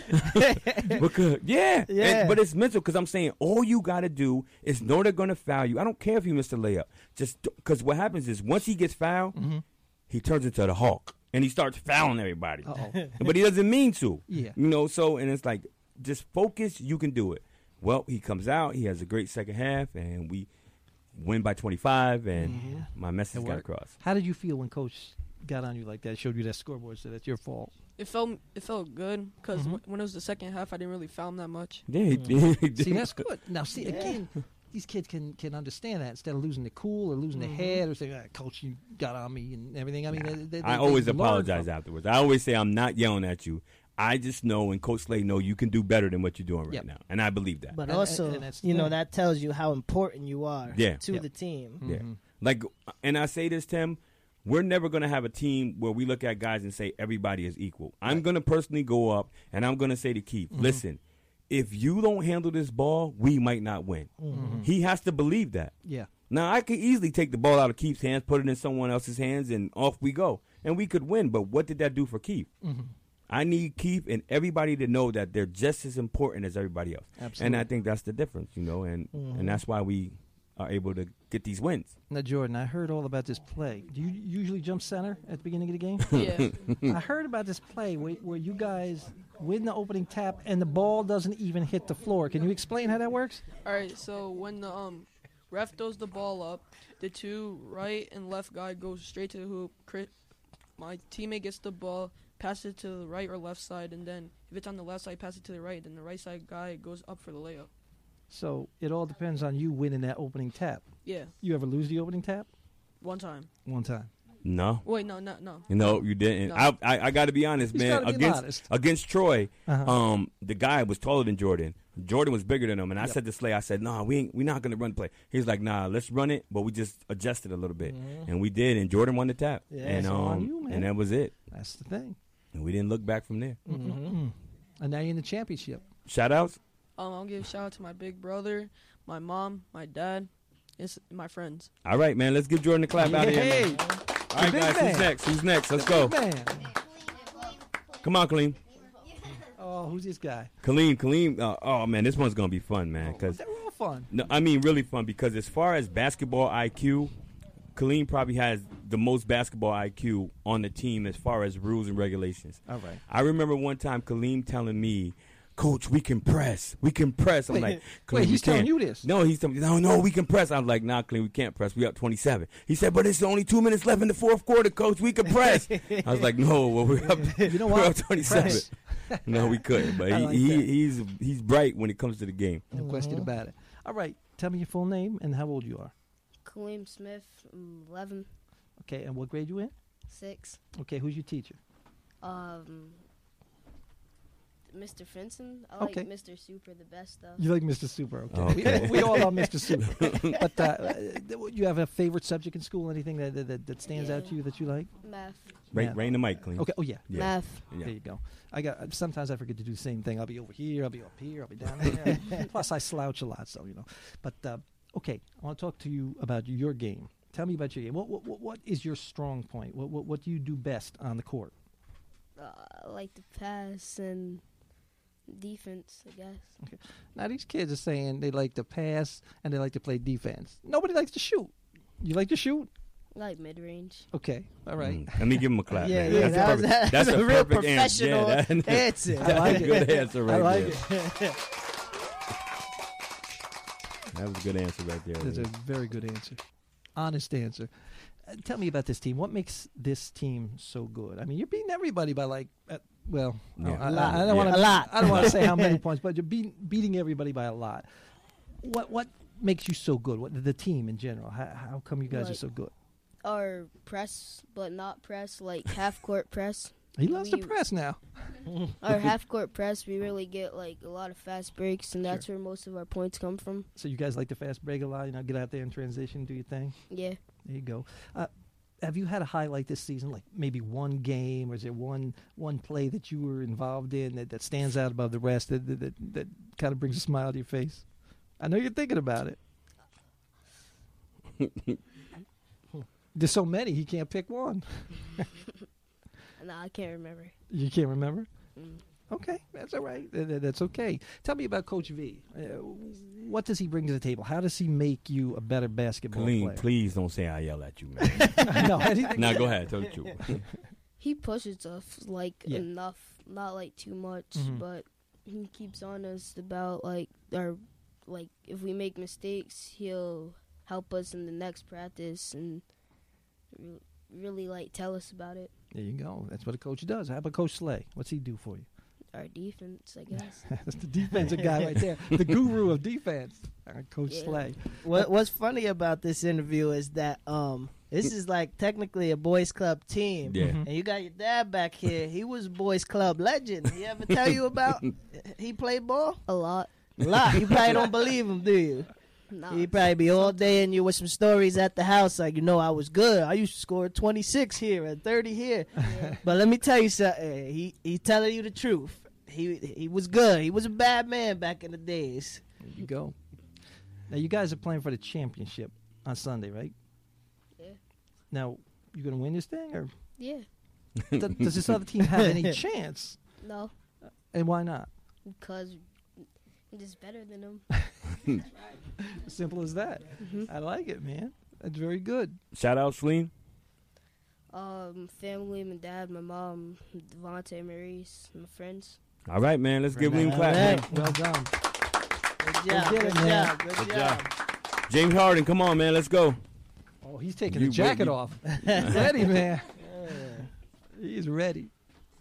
Speaker 1: Because yeah, And-
Speaker 2: Yeah.
Speaker 1: but it's mental. Because I'm saying all you got to do is know they're going to foul you. I don't care if you miss the layup. Just because what happens is once he gets fouled,
Speaker 3: Mhm.
Speaker 1: he turns into the Hulk and he starts fouling everybody.
Speaker 3: Uh-oh.
Speaker 1: But he doesn't mean to.
Speaker 3: Yeah.
Speaker 1: You know. So and it's like just focus. You can do it. Well, he comes out. He has a great second half, and we win by twenty-five. And
Speaker 3: Mhm.
Speaker 1: my message
Speaker 3: It
Speaker 1: got
Speaker 3: worked.
Speaker 1: across.
Speaker 3: How did you feel when Coach got on you like that, showed you that scoreboard, said that's your fault?
Speaker 8: It felt it felt good because
Speaker 3: Mhm.
Speaker 8: when it was the second half, I didn't really foul him that much.
Speaker 1: Yeah. He,
Speaker 2: Mm.
Speaker 1: he did.
Speaker 3: See, that's good. Now, see, again, these kids can, can understand that instead of losing the cool or losing
Speaker 2: Mhm.
Speaker 3: their head or saying, ah, Coach, you got on me and everything. I mean, they, they,
Speaker 1: I
Speaker 3: they
Speaker 1: always
Speaker 3: learn
Speaker 1: apologize
Speaker 3: from-
Speaker 1: afterwards. I always say I'm not yelling at you. I just know, and Coach Slade know you can do better than what you're doing right
Speaker 3: Yep.
Speaker 1: now, and I believe that.
Speaker 2: But
Speaker 3: And-
Speaker 2: also,
Speaker 3: and- and that's the
Speaker 2: you know,
Speaker 3: thing.
Speaker 2: that tells you how important you are
Speaker 1: Yeah.
Speaker 2: to
Speaker 3: Yep.
Speaker 2: the team.
Speaker 1: Yeah.
Speaker 3: Mhm.
Speaker 1: Like, and I say this, Tim, we're never going to have a team where we look at guys and say everybody is equal. I'm
Speaker 3: Right.
Speaker 1: going to personally go up, and I'm going to say to Keith,
Speaker 3: Mhm.
Speaker 1: listen, if you don't handle this ball, we might not win.
Speaker 3: Mhm.
Speaker 1: He has to believe that.
Speaker 3: Yeah.
Speaker 1: Now, I could easily take the ball out of Keith's hands, put it in someone else's hands, and off we go. And we could win, but what did that do for Keith?
Speaker 3: Mhm.
Speaker 1: I need Keith and everybody to know that they're just as important as everybody else.
Speaker 3: Absolutely.
Speaker 1: And I think that's the difference, you know, and,
Speaker 2: Mhm.
Speaker 1: and that's why we are able to get these wins.
Speaker 3: Now, Jordan, I heard all about this play. Do you usually jump center at the beginning of the game?
Speaker 8: Yeah.
Speaker 3: I heard about this play where, where you guys win the opening tap and the ball doesn't even hit the floor. Can you explain how that works?
Speaker 8: All right. So when the um ref throws the ball up, the two right and left guy goes straight to the hoop. Crit, my teammate gets the ball, passes it to the right or left side, and then if it's on the left side, pass it to the right. Then the right side guy goes up for the layup.
Speaker 3: So it all depends on you winning that opening tap.
Speaker 8: Yeah.
Speaker 3: You ever lose the opening tap?
Speaker 8: One time.
Speaker 3: One time.
Speaker 1: No.
Speaker 8: Wait, no, no, no.
Speaker 1: No, you didn't.
Speaker 8: No.
Speaker 1: I I, I got to be honest,
Speaker 3: He's
Speaker 1: man.
Speaker 3: gotta be
Speaker 1: Against
Speaker 3: modest.
Speaker 1: against Troy,
Speaker 3: Uh-huh.
Speaker 1: um, the guy was taller than Jordan. Jordan was bigger than him, and I
Speaker 3: Yep.
Speaker 1: said to Slay, I said, "Nah, we ain't, we not gonna run play." He's like, "Nah, let's run it," but we just adjusted a little bit, and we did, and Jordan won the tap,
Speaker 2: Yeah,
Speaker 1: and
Speaker 3: it's all on
Speaker 1: um,
Speaker 3: you, man.
Speaker 1: and that was it,
Speaker 3: That's the thing.
Speaker 1: and we didn't look back from there.
Speaker 3: Mm-mm-mm. And now you're in the championship.
Speaker 1: Shout outs.
Speaker 8: Um, I'll give a shout out to my big brother, my mom, my dad, and s- my friends.
Speaker 1: All right, man. Let's give Jordan a clap out of here.
Speaker 3: Hey,
Speaker 1: Man. All right,
Speaker 3: big
Speaker 1: guys.
Speaker 3: man.
Speaker 1: Who's next? Who's next? Let's go.
Speaker 3: man.
Speaker 1: Come on, Kaleem.
Speaker 3: Oh, who's this guy?
Speaker 1: Kaleem, Kaleem. Uh, oh man, this one's gonna be fun, man.
Speaker 3: Oh,
Speaker 1: Because
Speaker 3: they're all fun.
Speaker 1: no, I mean really fun. Because as far as basketball I Q, Kaleem probably has the most basketball I Q on the team as far as rules and regulations.
Speaker 3: All right.
Speaker 1: I remember one time Kaleem telling me, "Coach, we can press. We can press." I'm
Speaker 3: Wait,
Speaker 1: like,
Speaker 3: wait,
Speaker 1: "Kaleem, we
Speaker 3: he's telling
Speaker 1: can't."
Speaker 3: you this?
Speaker 1: No, he's telling me, "No, no, we can press." I'm like, "Nah, Kaleem, we can't press. We up twenty-seven." He said, "But it's only two minutes left in the fourth quarter, Coach. We can press." I was like, "No, well, we're up.
Speaker 3: You know
Speaker 1: we're
Speaker 3: what?
Speaker 1: up twenty-seven."
Speaker 3: Press.
Speaker 1: No, we couldn't. But
Speaker 3: I
Speaker 1: he,
Speaker 3: like
Speaker 1: he
Speaker 3: that.
Speaker 1: he's he's bright when it comes to the game.
Speaker 3: No question about it. All right. Tell me your full name and how old you are.
Speaker 5: Kaleem Smith, um, eleven,
Speaker 3: Okay, and what grade you in?
Speaker 5: six.
Speaker 3: Okay, who's your teacher?
Speaker 5: Um, Mister Finson. I like
Speaker 3: Okay.
Speaker 5: Mister Super the best though.
Speaker 3: You like Mister Super, okay?
Speaker 1: Okay.
Speaker 3: We, we all love Mister Super. But uh, you have a favorite subject in school? Anything that that, that stands out
Speaker 5: Yeah.
Speaker 3: to you that you like?
Speaker 5: Math.
Speaker 1: Rain,
Speaker 3: Yeah.
Speaker 1: rain the mic clean.
Speaker 3: Okay. Oh yeah.
Speaker 1: Yeah.
Speaker 5: Math.
Speaker 1: Yeah.
Speaker 3: There you go. I got. Sometimes I forget to do the same thing. I'll be over here. I'll be up here. I'll be down there. Plus, I slouch a lot, so you know. But uh, okay, I want to talk to you about your game. Tell me about your game. What what what, what is your strong point? What, what what do you do best on the court?
Speaker 5: Uh, I like to pass and defense, I guess.
Speaker 3: Now these kids are saying they like to pass and they like to play defense. Nobody likes to shoot. You like to shoot?
Speaker 5: I like mid range.
Speaker 3: Okay. All right.
Speaker 1: Mm. Let me give him a clap.
Speaker 2: Yeah,
Speaker 1: man.
Speaker 2: yeah,
Speaker 1: That's
Speaker 2: that
Speaker 1: a
Speaker 2: was,
Speaker 1: perfect,
Speaker 2: that
Speaker 1: that's
Speaker 2: was
Speaker 1: a
Speaker 2: a real
Speaker 1: perfect answer. Yeah,
Speaker 2: professional
Speaker 1: that-
Speaker 2: answer.
Speaker 3: I
Speaker 1: That's
Speaker 3: like
Speaker 1: a
Speaker 3: it.
Speaker 1: good answer right
Speaker 3: I like
Speaker 1: there.
Speaker 3: it.
Speaker 1: That was a good answer right there.
Speaker 3: That's a
Speaker 1: Lee.
Speaker 3: very good answer. Honest answer. Uh, tell me about this team. What makes this team so good? I mean, you're beating everybody by like, uh, well, no,
Speaker 1: Yeah.
Speaker 3: I,
Speaker 2: A lot.
Speaker 3: I, I don't
Speaker 1: Yeah.
Speaker 3: want to.
Speaker 2: A lot.
Speaker 3: I don't want to say how many points, but you're beating beating everybody by a lot. What what makes you so good? What the team in general? How, how come you guys are
Speaker 5: Like-
Speaker 3: so good?
Speaker 5: Or press, but not press, like half court press.
Speaker 3: He loves to
Speaker 5: we-
Speaker 3: press now.
Speaker 5: Our half court press, we really get like a lot of fast breaks, and that's where most of our points come from.
Speaker 3: So you guys like to fast break a lot. You know, get out there and transition, do your thing.
Speaker 5: Yeah.
Speaker 3: There you go. Uh, have you had a highlight this season, like maybe one game, or is there one one play that you were involved in that, that stands out above the rest, that, that, that, that kind of brings a smile to your face? I know you're thinking about it. There's so many, he can't pick one.
Speaker 5: No, I can't remember.
Speaker 3: You can't remember?
Speaker 5: Mm.
Speaker 3: Okay, that's all right. Th- th- That's okay. Tell me about Coach V. Uh, what does he bring to the table? How does he make you a better basketball
Speaker 1: Colleen,
Speaker 3: player?
Speaker 1: please don't say I yell at you, man.
Speaker 3: no, anything.
Speaker 1: Now go ahead, tell the truth.
Speaker 5: He pushes us like
Speaker 3: Yeah.
Speaker 5: enough, not like too much,
Speaker 3: Mhm.
Speaker 5: but he keeps on us about like our like if we make mistakes, he'll help us in the next practice and re- really like tell us about it.
Speaker 3: There you go. That's what a coach does. How about Coach Slay? What's he do for you?
Speaker 5: Our defense, I guess.
Speaker 3: That's the defensive guy right there, the guru of defense, uh, Coach
Speaker 5: Yeah.
Speaker 3: Slay.
Speaker 2: What What's funny about this interview is that um this is like technically a boys club team.
Speaker 1: Yeah.
Speaker 3: Mhm.
Speaker 2: And you got your dad back here. He was a boys club legend. He ever tell you about he played ball?
Speaker 5: A lot.
Speaker 2: A lot. You probably don't believe him, do you?
Speaker 5: Nah,
Speaker 2: He probably be all day in you with some stories at the house, like, you know, I was good. I used to score twenty-six here and thirty here.
Speaker 5: yeah.
Speaker 2: But let me tell you something. He he telling you the truth. He he was good. He was a bad man back in the days.
Speaker 3: There you go. Now you guys are playing for the championship on Sunday, right?
Speaker 5: Yeah.
Speaker 3: Now you gonna win this thing, or
Speaker 5: Yeah.
Speaker 3: does, does this other team have any chance?
Speaker 5: No,
Speaker 3: And why not?
Speaker 5: because I'm just better than him.
Speaker 3: Simple as that.
Speaker 5: Mhm.
Speaker 3: I like it, man. That's very good.
Speaker 1: Shout out, Sleen.
Speaker 5: Um, family, my dad, my mom, Devontae, Maurice, my friends.
Speaker 1: All right, man. Let's give Liam a
Speaker 2: All
Speaker 1: clap,
Speaker 2: right.
Speaker 1: man.
Speaker 3: Well done.
Speaker 2: Good
Speaker 3: Go
Speaker 2: job.
Speaker 3: get
Speaker 2: Good
Speaker 3: it, man.
Speaker 2: job. Good,
Speaker 1: Good
Speaker 2: job.
Speaker 1: job. James Harden, come on, man. Let's go.
Speaker 3: Oh, he's taking
Speaker 1: You-
Speaker 3: the jacket
Speaker 1: you-
Speaker 3: off. He's ready, man.
Speaker 2: Yeah.
Speaker 3: He's ready.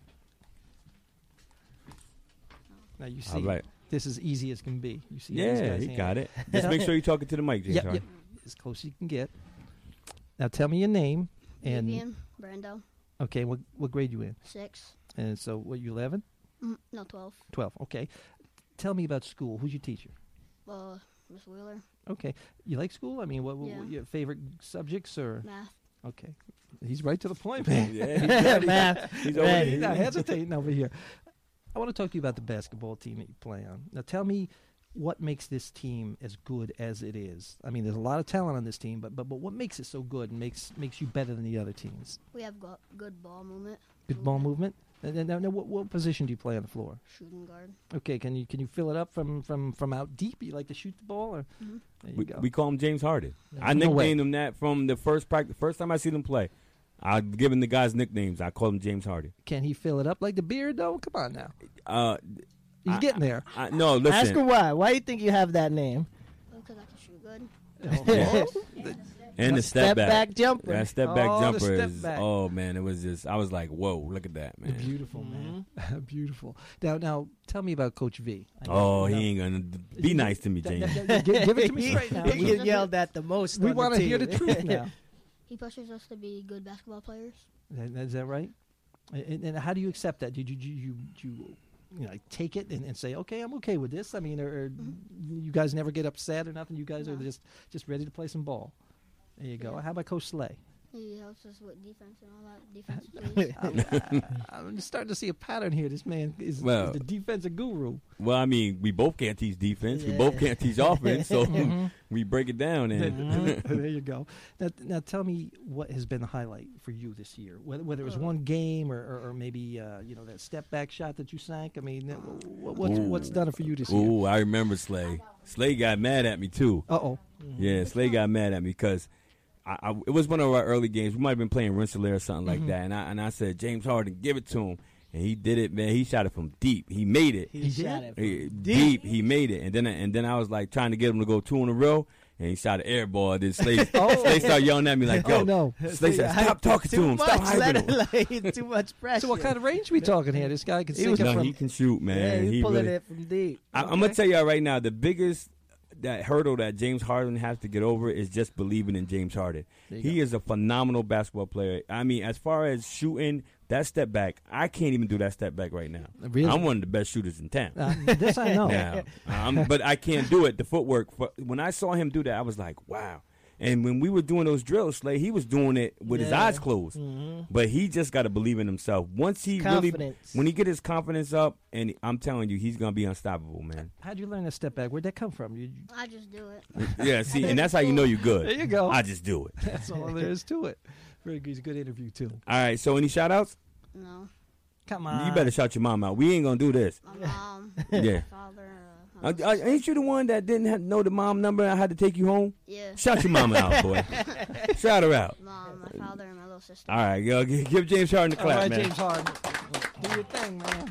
Speaker 3: Now you see,
Speaker 1: All right.
Speaker 3: this is easy as can be. You see, these
Speaker 1: Yeah,
Speaker 3: guys
Speaker 1: he
Speaker 3: handle
Speaker 1: got it. Just make sure you're talking to the mic, James
Speaker 3: Yep,
Speaker 1: Harden.
Speaker 3: yep. As close as you can get. Now tell me your name and
Speaker 9: Vivian, Brando,
Speaker 3: okay, what what grade you in?
Speaker 9: six.
Speaker 3: And so what you eleven?
Speaker 9: Mm, no, twelve.
Speaker 3: twelve. Okay. Tell me about school. Who's your teacher?
Speaker 9: Uh, Miss Wheeler,
Speaker 3: Okay. You like school? I mean, what, what,
Speaker 9: Yeah.
Speaker 3: what your favorite subjects or
Speaker 9: math.
Speaker 3: okay. He's right to the point, man.
Speaker 1: Yeah, he's ready.
Speaker 2: Math.
Speaker 1: He's over
Speaker 2: Ready.
Speaker 3: He's
Speaker 1: there.
Speaker 3: not hesitating over here. I want to talk to you about the basketball team that you play on. Now, tell me what makes this team as good as it is. I mean, there's a lot of talent on this team, but but, but what makes it so good and makes makes you better than the other teams?
Speaker 9: We have got good ball movement.
Speaker 3: Good ball movement. And then, now, now what, what position do you play on the floor?
Speaker 9: Shooting guard.
Speaker 3: Okay, can you can you fill it up from from from out deep? You like to shoot the ball, or
Speaker 9: Mhm.
Speaker 3: there you
Speaker 1: We,
Speaker 3: go.
Speaker 1: we call him James Harden. I
Speaker 3: No way.
Speaker 1: nicknamed him that from the first practice. First time I see them play, I given the guys nicknames. I call him James Harden.
Speaker 3: Can he fill it up like the beard though? Come on now,
Speaker 1: Uh,
Speaker 3: he's
Speaker 1: I-
Speaker 3: getting there.
Speaker 1: I, no,
Speaker 2: Ask her
Speaker 1: listen.
Speaker 2: why. Why you think you have that name?
Speaker 9: Because I can shoot good.
Speaker 3: Oh,
Speaker 1: And the step, back.
Speaker 2: jumper.
Speaker 1: That step back
Speaker 3: Oh, the
Speaker 1: jumper
Speaker 3: step
Speaker 1: is.
Speaker 3: back.
Speaker 1: Oh man, it was just. I was like, whoa, look at that, man.
Speaker 3: beautiful man, beautiful. Now now tell me about Coach V. I know-
Speaker 1: Oh,
Speaker 3: you know-
Speaker 1: he ain't gonna d- be nice to me,
Speaker 3: Th-
Speaker 1: James.
Speaker 3: th- th- give, give it to me straight now.
Speaker 2: He
Speaker 3: We,
Speaker 2: get yelled at the most.
Speaker 3: we
Speaker 2: want to
Speaker 3: hear the truth now.
Speaker 9: He pushes us to be good basketball players.
Speaker 3: Is that- is that right? And, and how do you accept that? Did you, you you you you know, like take it and, and say, okay, I'm okay with this? I mean, or, or you guys never get upset or nothing? You guys
Speaker 9: No.
Speaker 3: are just just ready to play some ball. There you go.
Speaker 9: Yeah.
Speaker 3: How about Coach Slay?
Speaker 9: He helps us with defense and all that. Defensive plays.
Speaker 3: I'm, I'm starting to see a pattern here. This man is,
Speaker 1: Well-
Speaker 3: is the defensive guru.
Speaker 1: Well, I mean, we both can't teach defense. We
Speaker 2: Yeah.
Speaker 1: both can't teach offense. So
Speaker 3: Mhm.
Speaker 1: we break it down. And
Speaker 3: Mhm. There you go. Now, now, tell me what has been the highlight for you this year. Whether, whether it was
Speaker 9: Uh,
Speaker 3: one game or, or, or maybe uh, you know that step back shot that you sank. I mean, what, what's
Speaker 1: Ooh.
Speaker 3: what's done it for you this year?
Speaker 1: Ooh, I remember Slay. Slay got mad at me too.
Speaker 3: Uh oh.
Speaker 1: Yeah, Slay got mad at me because I, I, it was one of our early games. We might have been playing Rensselaer or something like
Speaker 3: Mhm.
Speaker 1: that. And I and I said, James Harden, give it to him. And he did it, man. He shot it from deep. He made it.
Speaker 2: He,
Speaker 3: He
Speaker 2: shot
Speaker 3: did?
Speaker 2: it from
Speaker 1: He-
Speaker 2: deep.
Speaker 1: deep. He made it. And then and then I was like trying to get him to go two in a row. And he shot an air ball. And then Slay,
Speaker 3: Oh.
Speaker 1: Slay started yelling at me like, yo.
Speaker 3: Oh no.
Speaker 1: Slay said, stop talking to
Speaker 2: Too
Speaker 1: him.
Speaker 2: much,
Speaker 1: Stop
Speaker 2: let
Speaker 1: hyping him.
Speaker 2: it, like, too much pressure.
Speaker 3: So what kind of range we talking here? This guy can
Speaker 2: He
Speaker 3: sink
Speaker 2: was-
Speaker 3: it
Speaker 1: No,
Speaker 3: from.
Speaker 1: he can shoot, man.
Speaker 2: Yeah, he,
Speaker 1: he
Speaker 2: pulling
Speaker 1: really,
Speaker 2: it from deep.
Speaker 1: I, I'm gonna tell y'all right now, the biggest that hurdle that James Harden has to get over is just believing in James Harden.
Speaker 3: There you
Speaker 1: He
Speaker 3: go.
Speaker 1: is a phenomenal basketball player. I mean, as far as shooting that step back, I can't even do that step back right now.
Speaker 3: Really?
Speaker 1: I'm one of the best shooters in town.
Speaker 3: Uh, this I know.
Speaker 1: Now, um, but I can't do it. The footwork. But when I saw him do that, I was like, wow. And when we were doing those drills, Slay, he was doing it with his
Speaker 2: Yeah.
Speaker 1: eyes closed.
Speaker 2: Mhm.
Speaker 1: But he just got to believe in himself. Once he really,
Speaker 2: Confidence.
Speaker 1: when he get his confidence up, and I'm telling you, he's gonna be unstoppable, man.
Speaker 3: How'd you learn that step back? Where'd that come from? You,
Speaker 9: I just do it.
Speaker 1: Yeah, see, and that's how you know you're good.
Speaker 3: there you go.
Speaker 1: I just do it.
Speaker 3: That's all there is to it. Very good. He's a good interview too.
Speaker 1: All right, so any shout outs?
Speaker 9: No.
Speaker 3: Come on.
Speaker 1: You better shout your mom out. We ain't gonna do this.
Speaker 9: My mom,
Speaker 1: Yeah.
Speaker 9: my father. Uh,
Speaker 1: Uh,
Speaker 9: my
Speaker 1: uh,
Speaker 9: sister.
Speaker 1: ain't you the one that didn't have, know the mom number and I had to take you home?
Speaker 9: Yeah.
Speaker 1: Shout your mama out, boy. Shout her out.
Speaker 9: Mom, my father, and my little sister.
Speaker 1: All right, yo, g- give James Harden a
Speaker 3: All
Speaker 1: clap,
Speaker 3: right,
Speaker 1: man.
Speaker 3: James Harden. Do your thing, man.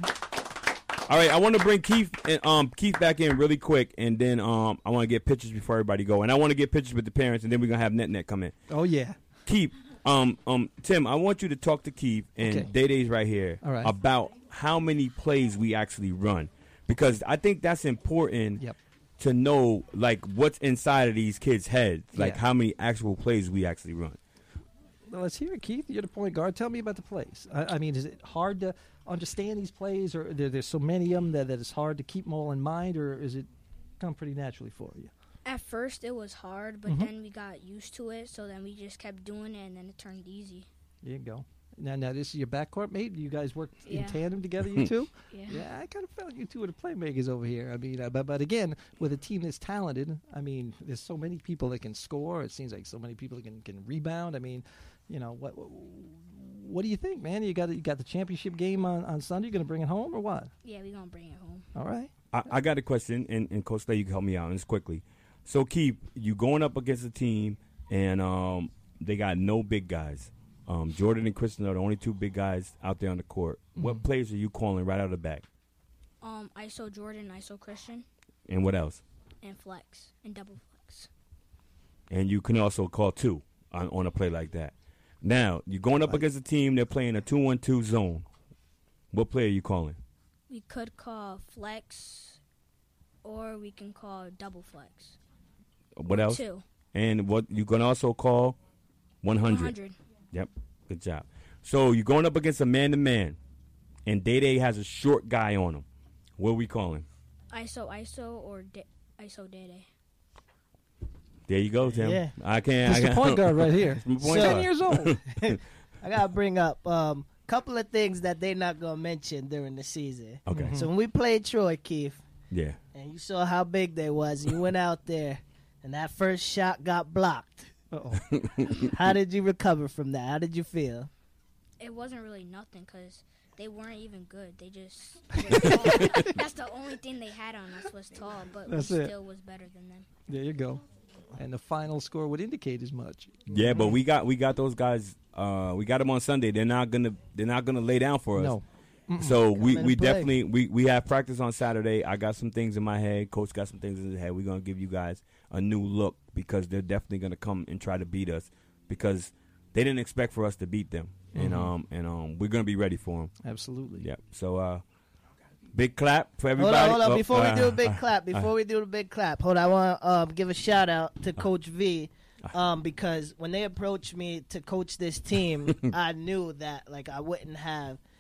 Speaker 1: All right, I want to bring Keith and um Keith back in really quick, and then um I want to get pictures before everybody go, and I want to get pictures with the parents, and then we're gonna have Net Net come in.
Speaker 3: Oh yeah.
Speaker 1: Keith, um um Tim, I want you to talk to Keith and
Speaker 3: Okay.
Speaker 1: Day Day's right here
Speaker 3: All right.
Speaker 1: about how many plays we actually run, because I think that's important.
Speaker 3: Yep.
Speaker 1: To know like what's inside of these kids' heads, like
Speaker 3: Yeah.
Speaker 1: how many actual plays we actually run.
Speaker 3: Well, let's hear it, Keith. You're the point guard. Tell me about the plays. I, I mean, is it hard to understand these plays, or there, there's so many of them that, that it's hard to keep them all in mind, or is it come pretty naturally for you?
Speaker 4: At first, it was hard, but
Speaker 3: Mhm.
Speaker 4: then we got used to it. So then we just kept doing it, and then it turned easy.
Speaker 3: There you go. Now, now this is your backcourt mate. You guys work in
Speaker 4: Yeah.
Speaker 3: tandem together, you two?
Speaker 4: Yeah.
Speaker 3: Yeah, I kind of felt you two are the playmakers over here. I mean, uh, but but again, with a team that's talented, I mean, there's so many people that can score. It seems like so many people that can can rebound. I mean, you know, what what, what do you think, man? You got you got the championship game on, on Sunday. You gonna bring it home or what?
Speaker 4: Yeah, we gonna bring it home.
Speaker 3: All right.
Speaker 1: I, I got a question, and, and Coach Slay, you can help me out, and it's quickly. So, Keith, you going up against a team, and um, they got no big guys. Um, Jordan and Kristen are the only two big guys out there on the court. What
Speaker 3: Mhm.
Speaker 1: plays are you calling right out of the back?
Speaker 4: Um, I S O Jordan, I S O Christian,
Speaker 1: And what else?
Speaker 4: and flex and double flex.
Speaker 1: And you can also call two on, on a play like that. Now, you're going up
Speaker 3: Right.
Speaker 1: against a team, they're playing a two one two zone. What play are you calling?
Speaker 4: We could call flex, or we can call double flex.
Speaker 1: What else?
Speaker 4: Two.
Speaker 1: And what you can also call one hundred.
Speaker 4: one hundred.
Speaker 1: Yep, good job. So you're going up against a man-to-man, and Day Day has a short guy on him. What are we calling?
Speaker 4: I S O I S O or da- I S O Day Day.
Speaker 1: There you go, Tim.
Speaker 2: Yeah.
Speaker 1: I can't.
Speaker 3: That's
Speaker 1: I
Speaker 3: the
Speaker 1: can't-
Speaker 3: point guard right here.
Speaker 1: That's my point
Speaker 2: So-
Speaker 1: guard.
Speaker 3: Ten years old.
Speaker 2: I gotta bring up um couple of things that they're not gonna mention during the season.
Speaker 1: Okay.
Speaker 3: Mhm.
Speaker 2: So when we played Troy, Keith,
Speaker 1: Yeah.
Speaker 2: and you saw how big they was, and you went out there, and that first shot got blocked.
Speaker 3: Uh-oh.
Speaker 2: How did you recover from that? How did you feel?
Speaker 4: It wasn't really nothing because they weren't even good. They just were tall. That's the only thing they had on us was tall, but
Speaker 3: That's
Speaker 4: we
Speaker 3: it.
Speaker 4: still was better than them.
Speaker 3: There you go. And the final score would indicate as much.
Speaker 1: Yeah, but we got we got those guys. Uh, we got them on Sunday. They're not gonna they're not gonna lay down for us.
Speaker 3: No. Mm-mm.
Speaker 1: So we,
Speaker 2: in
Speaker 1: we
Speaker 2: and play.
Speaker 1: definitely we, we have practice on Saturday. I got some things in my head. Coach got some things in his head. We're gonna give you guys a new look because they're definitely gonna come and try to beat us because they didn't expect for us to beat them. And
Speaker 3: Mhm.
Speaker 1: um and um we're gonna be ready for them.
Speaker 3: Absolutely.
Speaker 1: Yep. So uh, big clap for
Speaker 2: Hold
Speaker 1: everybody.
Speaker 2: on, hold on.
Speaker 1: Oh,
Speaker 2: Before
Speaker 1: uh,
Speaker 2: we do a big
Speaker 1: uh,
Speaker 2: clap, before we do the big clap, hold on. I want to um, give a shout out to Coach V, um, because when they approached me to coach this team, I knew that like I wouldn't have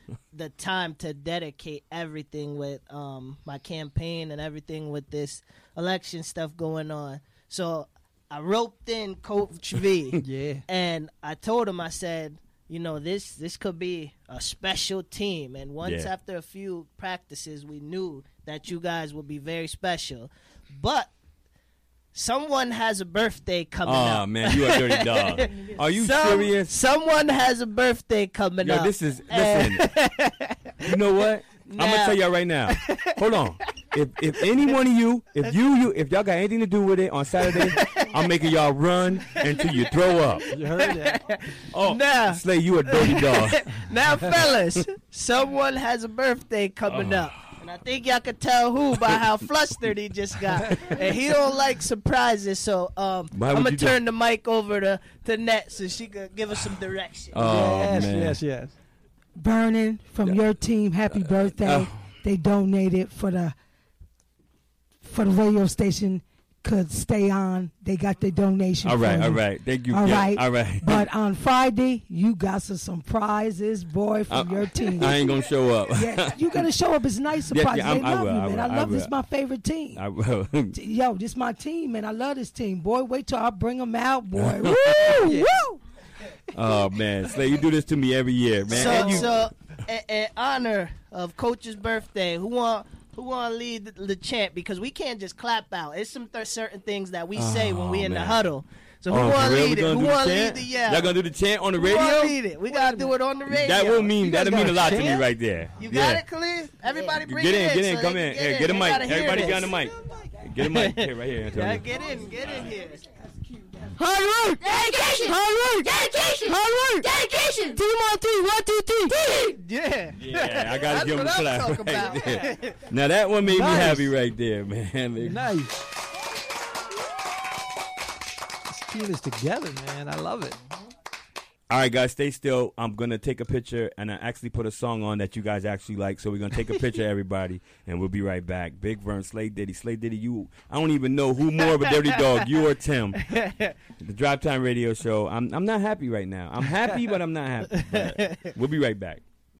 Speaker 2: the time to dedicate everything with um, my campaign and everything with this election stuff going on. So I roped in Coach V.
Speaker 3: Yeah.
Speaker 2: And I told him, I said, you know, this this could be a special team. And once
Speaker 1: Yeah.
Speaker 2: after a few practices, we knew that you guys would be very special. But someone has a birthday coming
Speaker 1: Oh
Speaker 2: up.
Speaker 1: man, you a dirty dog. Are you
Speaker 2: Some-
Speaker 1: serious?
Speaker 2: Someone has a birthday coming
Speaker 1: Yo,
Speaker 2: up.
Speaker 1: this is
Speaker 2: And-
Speaker 1: listen. You know what? I'm gonna
Speaker 2: Now-
Speaker 1: tell y'all right now. Hold on. If if any one of you, if you you if y'all got anything to do with it on Saturday, I'm making y'all run until you throw up.
Speaker 3: You heard that?
Speaker 1: Oh,
Speaker 2: Now-
Speaker 1: Slay, you a dirty dog.
Speaker 2: Now, fellas, someone has a birthday coming
Speaker 1: Oh.
Speaker 2: up. And I think y'all can tell who by how flustered he just got. And he don't like surprises, so um,
Speaker 1: Why
Speaker 2: I'm
Speaker 1: would
Speaker 2: going
Speaker 1: you
Speaker 2: to
Speaker 1: do-
Speaker 2: turn the mic over to, to Net so she could give us some direction.
Speaker 1: Oh
Speaker 3: yes,
Speaker 1: man.
Speaker 3: yes, yes.
Speaker 6: Vernon, from your team, happy birthday.
Speaker 1: oh.
Speaker 6: They donated for the for the radio station could stay on. They got their donation.
Speaker 1: All right,
Speaker 6: from
Speaker 1: all
Speaker 6: you.
Speaker 1: right. Thank you.
Speaker 6: All
Speaker 1: Yeah,
Speaker 6: right.
Speaker 1: all right.
Speaker 6: But on Friday, you got some surprises, boy, from
Speaker 1: I-
Speaker 6: your team.
Speaker 1: I ain't gonna show up.
Speaker 6: Yeah, you gotta show up. It's nice
Speaker 1: Yeah,
Speaker 6: surprises.
Speaker 1: yeah, I'm-
Speaker 6: they
Speaker 1: I
Speaker 6: love
Speaker 1: will,
Speaker 6: you,
Speaker 1: I
Speaker 6: man.
Speaker 1: will,
Speaker 6: I
Speaker 1: I
Speaker 6: love this.
Speaker 1: will.
Speaker 6: My favorite team.
Speaker 1: I will.
Speaker 6: Yo, this my team, man. I love this team, boy. Wait till I bring them out, boy. Woo, woo.
Speaker 1: Oh man, Slay, you do this to me every year, man.
Speaker 2: So,
Speaker 1: And you,
Speaker 2: so in, in honor of Coach's birthday, who want who want to lead the, the chant? Because we can't just clap out. It's some th- certain things that we say when we
Speaker 1: Oh,
Speaker 2: in the
Speaker 1: man.
Speaker 2: huddle. So who
Speaker 1: oh,
Speaker 2: want
Speaker 1: for
Speaker 2: to
Speaker 1: real? We
Speaker 2: lead it?
Speaker 1: gonna
Speaker 2: Who
Speaker 1: do the
Speaker 2: want to lead
Speaker 1: chant?
Speaker 2: the yeah?
Speaker 1: Y'all gonna do the chant on the
Speaker 2: Who
Speaker 1: radio?
Speaker 2: wanna lead it? We gotta do it on the radio.
Speaker 1: That will mean
Speaker 3: You guys
Speaker 1: that'll mean a
Speaker 3: got
Speaker 1: lot
Speaker 3: a
Speaker 1: to me
Speaker 3: chant?
Speaker 1: right there.
Speaker 2: You
Speaker 1: yeah.
Speaker 2: got it, Khalid? Everybody bring
Speaker 1: Get
Speaker 2: it
Speaker 1: in, get in,
Speaker 2: so
Speaker 1: come
Speaker 2: they
Speaker 1: in.
Speaker 2: can
Speaker 1: Here,
Speaker 2: get
Speaker 1: get a
Speaker 2: They
Speaker 1: mic.
Speaker 2: gotta hear
Speaker 1: Everybody
Speaker 2: this.
Speaker 1: get on the mic. Get a mic. Here, right here,
Speaker 2: Yeah,
Speaker 1: Antonio.
Speaker 2: get in, get in here.
Speaker 9: Hard work. Dedication. Hard work. Dedication. Hard work. Dedication. Team on three. One, two, three.
Speaker 2: Yeah.
Speaker 1: Yeah, I gotta
Speaker 2: That's
Speaker 1: give him a
Speaker 2: what I'm
Speaker 1: clap
Speaker 2: talking
Speaker 1: right
Speaker 2: about.
Speaker 1: there. Now that one made
Speaker 3: Nice.
Speaker 1: me happy right there, man.
Speaker 3: Nice. This team is together, man. I love it.
Speaker 1: All right, guys, stay still. I'm gonna take a picture, and I actually put a song on that you guys actually like. So we're gonna take a picture, of everybody, and we'll be right back. Big Vern, Slay Diddy, Slay Diddy. You, I don't even know who more of a dirty dog, you or Tim. The Drive Time Radio Show. I'm, I'm not happy right now. I'm happy, but I'm not happy. But we'll be right back.